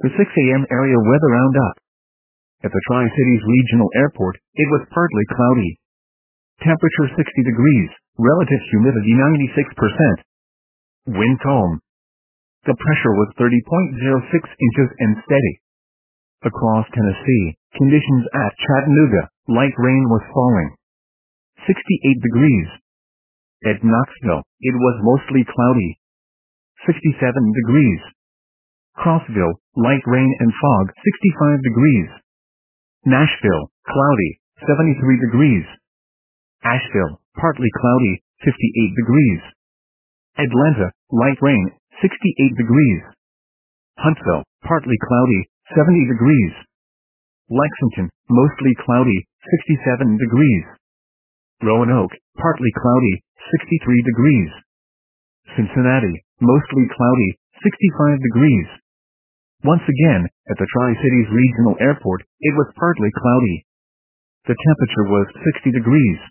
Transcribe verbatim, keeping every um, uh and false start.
The six A M area weather roundup. At the Tri-Cities Regional Airport, it was partly cloudy. Temperature sixty degrees, relative humidity ninety-six percent. Wind calm. The pressure was thirty point zero six inches and steady. Across Tennessee, conditions at Chattanooga, light rain was falling. sixty-eight degrees. At Knoxville, it was mostly cloudy. sixty-seven degrees. Crossville, light rain and fog, sixty-five degrees. Nashville, cloudy, seventy-three degrees. Asheville, partly cloudy, fifty-eight degrees. Atlanta, light rain, sixty-eight degrees. Huntsville, partly cloudy, seventy degrees. Lexington, mostly cloudy, sixty-seven degrees. Roanoke, partly cloudy, sixty-three degrees. Cincinnati, mostly cloudy, sixty-five degrees. Once again, at the Tri-Cities Regional Airport, it was partly cloudy. The temperature was sixty degrees.